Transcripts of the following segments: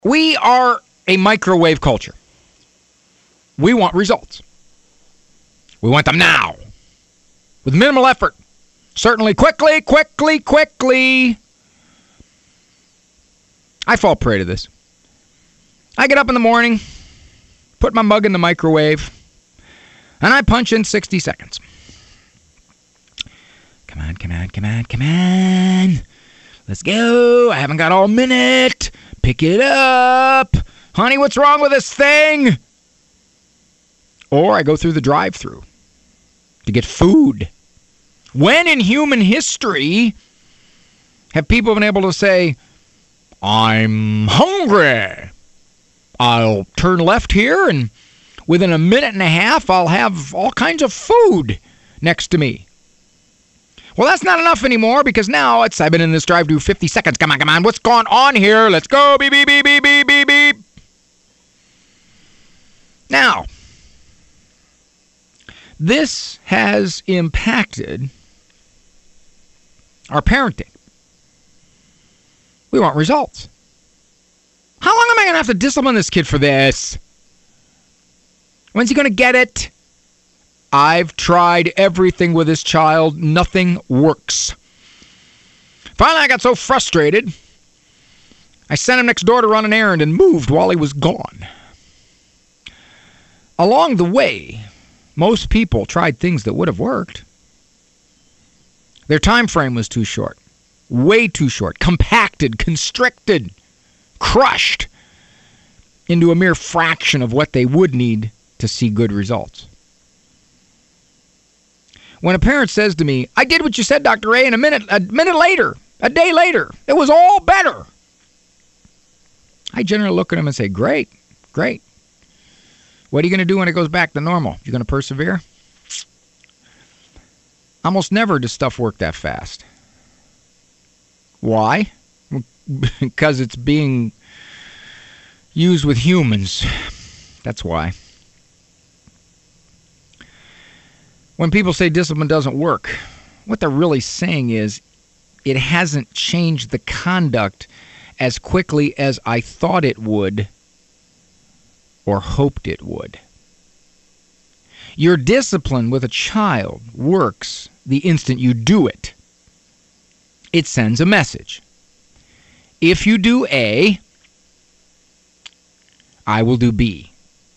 We are a microwave culture. We want results. We want them now, with minimal effort. Certainly quickly. I fall prey to this. I get up in the morning, put my mug in the microwave, and I punch in 60 seconds. Come on. Let's go. I haven't got all minute. Pick it up. Honey, what's wrong with this thing? Or I go through the drive-thru to get food. When in human history have people been able to say, I'm hungry. I'll turn left here, and within a minute and a half, I'll have all kinds of food next to me. Well, that's not enough anymore, because now I've been in this drive-thru 50 seconds. Come on. What's going on here? Let's go. Beep, beep, beep, beep, beep, beep, beep. Now, this has impacted our parenting. We want results. How long am I going to have to discipline this kid for this? When's he going to get it? I've tried everything with this child. Nothing works. Finally, I got so frustrated, I sent him next door to run an errand and moved while he was gone. Along the way, most people tried things that would have worked. Their time frame was too short. Way too short. Compacted, constricted, crushed into a mere fraction of what they would need to see good results. When a parent says to me, I did what you said, Dr. A, and a minute later, a day later, it was all better, I generally look at them and say, great. What are you going to do when it goes back to normal? You going to persevere? Almost never does stuff work that fast. Why? Because it's being used with humans. That's why. When people say discipline doesn't work, what they're really saying is it hasn't changed the conduct as quickly as I thought it would or hoped it would. Your discipline with a child works the instant you do it. It sends a message. If you do A, I will do B.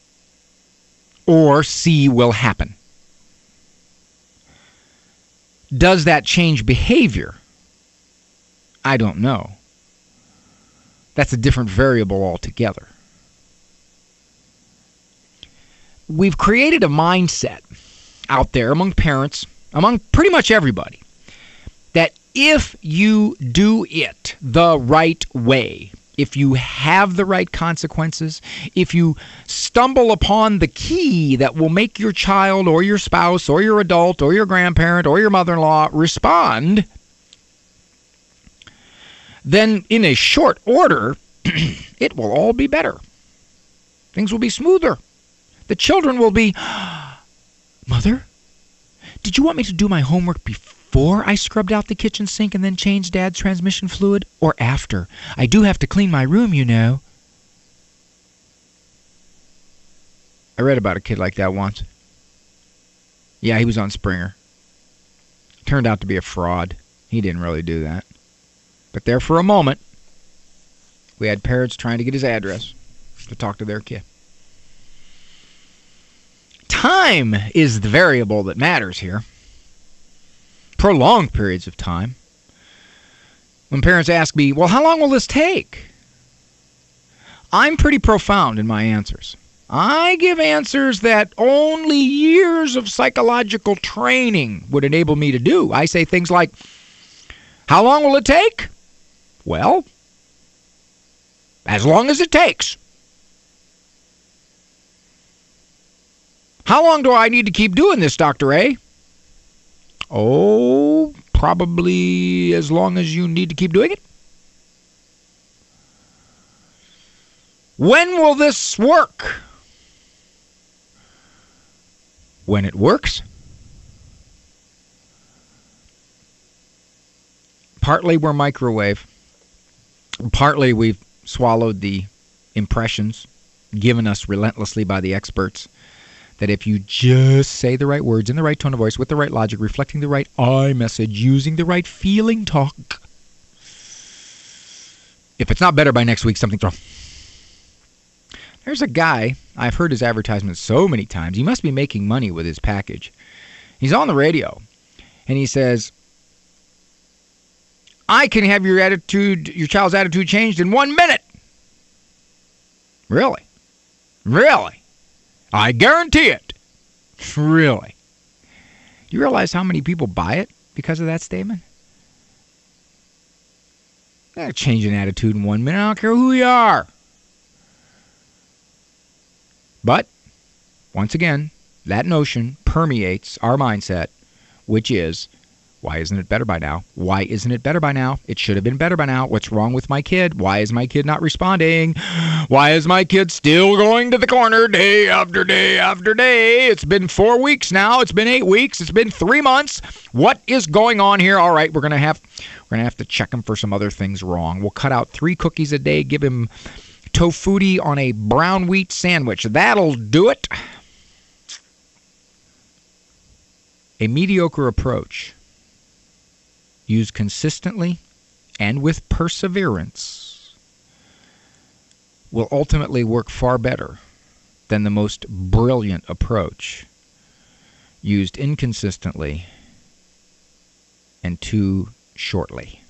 Or C will happen. Does that change behavior? I don't know. That's a different variable altogether. We've created a mindset out there among parents, among pretty much everybody, that if you do it the right way, if you have the right consequences, if you stumble upon the key that will make your child or your spouse or your adult or your grandparent or your mother-in-law respond, then in a short order, it will all be better. Things will be smoother. The children will be, Mother, did you want me to do my homework before I scrubbed out the kitchen sink and then changed Dad's transmission fluid, or after? I do have to clean my room, you know. I read about a kid like that once. Yeah, he was on Springer. Turned out to be a fraud. He didn't really do that. But there for a moment, we had parents trying to get his address to talk to their kid. Time is the variable that matters here. Prolonged periods of time. When parents ask me, well, how long will this take? I'm pretty profound in my answers. I give answers that only years of psychological training would enable me to do. I say things like, how long will it take? Well, as long as it takes. How long do I need to keep doing this, Dr. A? Oh, probably as long as you need to keep doing it. When will this work? When it works. Partly we're microwave. Partly we've swallowed the impressions given us relentlessly by the experts, that if you just say the right words in the right tone of voice, with the right logic, reflecting the right I message, using the right feeling talk, if it's not better by next week, something's wrong. There's a guy, I've heard his advertisement so many times, he must be making money with his package. He's on the radio, and he says, I can have your child's attitude changed in 1 minute. Really? Really? I guarantee it. Really? You realize how many people buy it because of that statement? Change an attitude in 1 minute. I don't care who you are. But, once again, that notion permeates our mindset, which is, why isn't it better by now? Why isn't it better by now? It should have been better by now. What's wrong with my kid? Why is my kid not responding? Why is my kid still going to the corner day after day after day? It's been 4 weeks now. It's been 8 weeks. It's been 3 months. What is going on here? All right, we're gonna have to check him for some other things wrong. We'll cut out 3 cookies a day, give him tofutti on a brown wheat sandwich. That'll do it. A mediocre approach, used consistently and with perseverance, will ultimately work far better than the most brilliant approach, used inconsistently and too shortly.